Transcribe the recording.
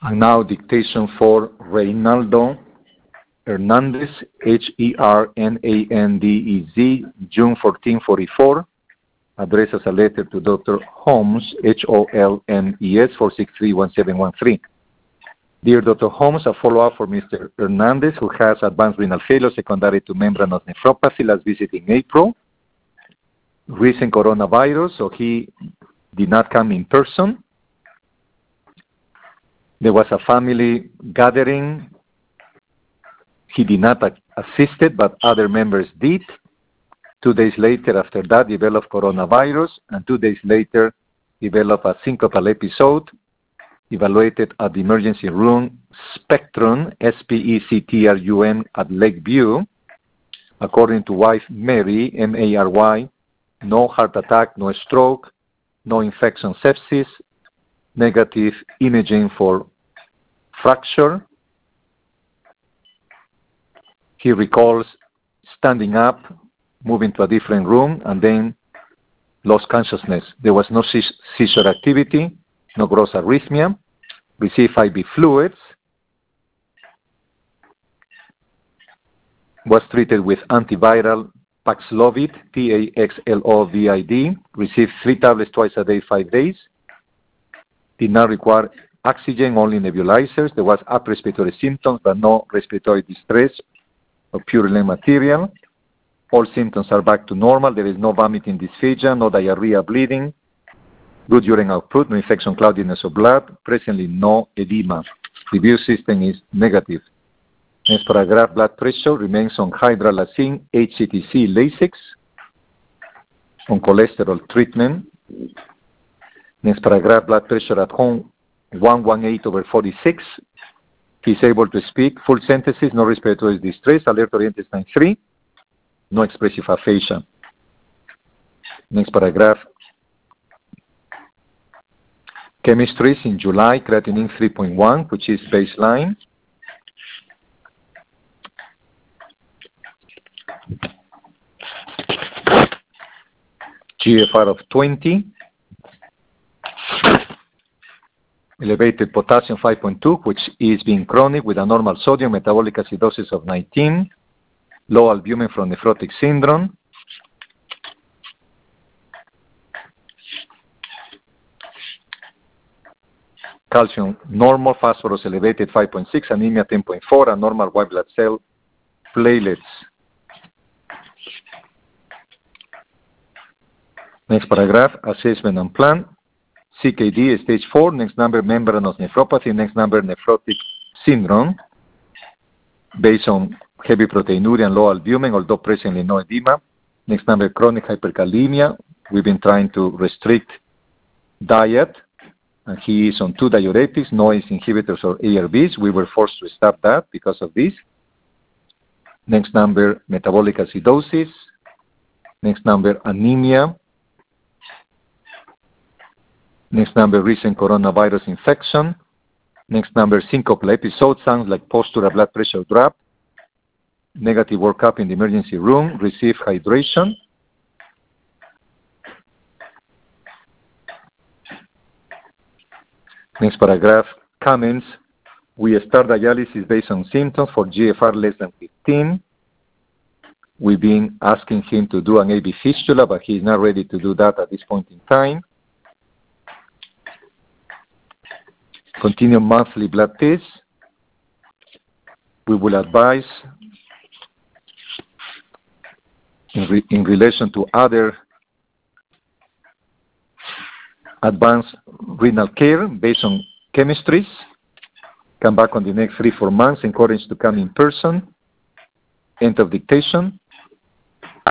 And now dictation for Reynaldo Hernandez, Hernandez, June 14, 44. Address as a letter to Dr. Holmes, Holmes, 4631713. Dear Dr. Holmes, a follow-up for Mr. Hernandez, who has advanced renal failure secondary to membranous nephropathy, last visit in April. Recent coronavirus, so he did not come in person. There was a family gathering. He did not assist it, but other members did. 2 days later, after that, developed coronavirus, and 2 days later, developed a syncopal episode, evaluated at the emergency room Spectrum, SPECTRUM, at Lakeview. According to wife Mary, Mary, no heart attack, no stroke, no infection sepsis, negative imaging for fracture. He recalls standing up, moving to a different room, and then lost consciousness. There was no seizure activity, no gross arrhythmia, received IV fluids, was treated with antiviral Paxlovid, Paxlovid, received 3 tablets twice a day, 5 days, did not require oxygen, only nebulizers. There was upper respiratory symptoms, but no respiratory distress or purulent material. All symptoms are back to normal. There is no vomiting, dysphagia, no diarrhea, bleeding, good urine output, no infection, cloudiness of blood, presently no edema. Review system is negative. Next paragraph, blood pressure remains on hydralazine, HCTC, Lasix, on cholesterol treatment. Next paragraph, blood pressure at home, 118/46. He's able to speak, full sentences, no respiratory distress, alert-oriented sign 3, no expressive aphasia. Next paragraph, chemistries in July, creatinine 3.1, which is baseline. GFR of 20. Elevated potassium 5.2, which is being chronic with a normal sodium, metabolic acidosis of 19. Low albumin from nephrotic syndrome. Calcium normal, phosphorus elevated 5.6, anemia 10.4, and normal white blood cell platelets. Next paragraph, assessment and plan. CKD stage 4, next number membranous nephropathy, next number nephrotic syndrome, based on heavy proteinuria and low albumin, although presently no edema. Next number chronic hyperkalemia. We've been trying to restrict diet, and he is on 2 diuretics, no ACE inhibitors or ARBs. We were forced to stop that because of this. Next number metabolic acidosis. Next number anemia. Next number, recent coronavirus infection. Next number, syncopal episode, sounds like postural blood pressure drop. Negative workup in the emergency room, receive hydration. Next paragraph, comments. We start dialysis based on symptoms for GFR less than 15. We've been asking him to do an AV fistula, but he's not ready to do that at this point in time. Continue monthly blood tests. We will advise in relation to other advanced renal care based on chemistries. Come back on the next 3-4 months. Encourage to come in person. End of dictation.